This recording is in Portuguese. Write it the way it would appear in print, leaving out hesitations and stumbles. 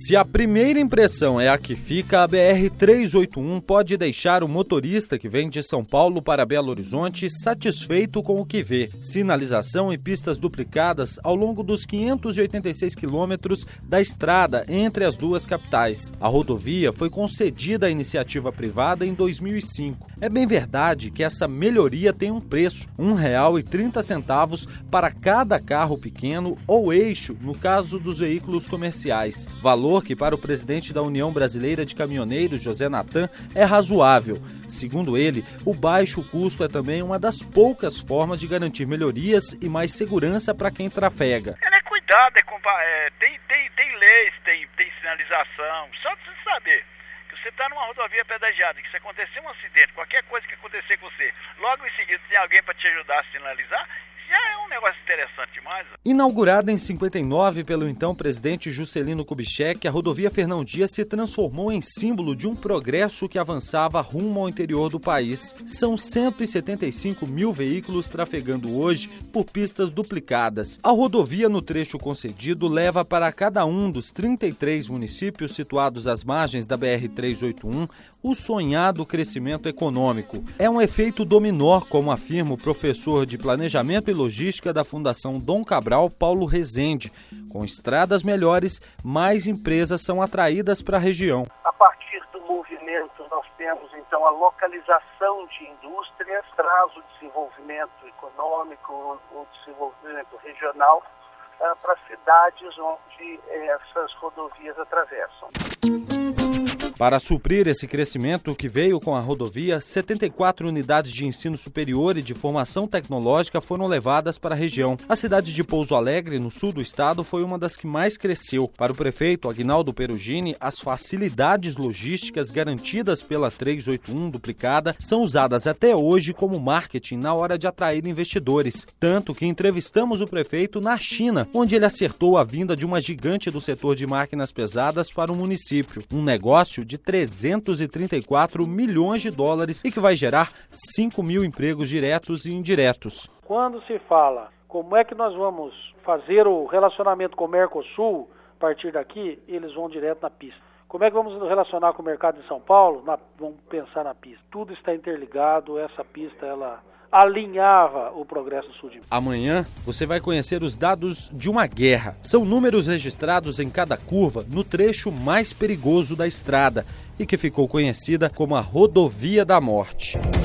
Se a primeira impressão é a que fica, a BR-381 pode deixar o motorista que vem de São Paulo para Belo Horizonte satisfeito com o que vê. Sinalização e pistas duplicadas ao longo dos 586 quilômetros da estrada entre as duas capitais. A rodovia foi concedida à iniciativa privada em 2005. É bem verdade que essa melhoria tem um preço, R$ 1,30 para cada carro pequeno ou eixo, no caso dos veículos comerciais. Valor que para o presidente da União Brasileira de Caminhoneiros, José Natan, é razoável. Segundo ele, o baixo custo é também uma das poucas formas de garantir melhorias e mais segurança para quem trafega. Cuidado, tem leis, tem sinalização, só de você saber que você está numa rodovia pedagiada, que se acontecer um acidente, qualquer coisa que acontecer com você, logo em seguida tem alguém para te ajudar a sinalizar, já é um negócio interessante demais. Inaugurada em 59 pelo então presidente Juscelino Kubitschek, a rodovia Fernão Dias se transformou em símbolo de um progresso que avançava rumo ao interior do país. São 175 mil veículos trafegando hoje por pistas duplicadas. A rodovia no trecho concedido leva para cada um dos 33 municípios situados às margens da BR-381 o sonhado crescimento econômico. É um efeito dominó, como afirma o professor de Planejamento e Logística da Fundação Dom Cabral, Paulo Rezende. Com estradas melhores, mais empresas são atraídas para a região. A partir do movimento, nós temos então a localização de indústrias, traz o desenvolvimento econômico, o desenvolvimento regional para cidades onde essas rodovias atravessam. Para suprir esse crescimento que veio com a rodovia, 74 unidades de ensino superior e de formação tecnológica foram levadas para a região. A cidade de Pouso Alegre, no sul do estado, foi uma das que mais cresceu. Para o prefeito Aguinaldo Perugini, as facilidades logísticas garantidas pela 381 duplicada são usadas até hoje como marketing na hora de atrair investidores. Tanto que entrevistamos o prefeito na China, onde ele acertou a vinda de uma gigante do setor de máquinas pesadas para o município. Um negócio de 334 milhões de dólares e que vai gerar 5 mil empregos diretos e indiretos. Quando se fala como é que nós vamos fazer o relacionamento com o Mercosul, a partir daqui, eles vão direto na pista. Como é que vamos nos relacionar com o mercado de São Paulo? Vamos pensar na pista. Tudo está interligado, essa pista, ela alinhava o progresso do sul de Minas. Amanhã você vai conhecer os dados de uma guerra. São números registrados em cada curva no trecho mais perigoso da estrada e que ficou conhecida como a Rodovia da Morte.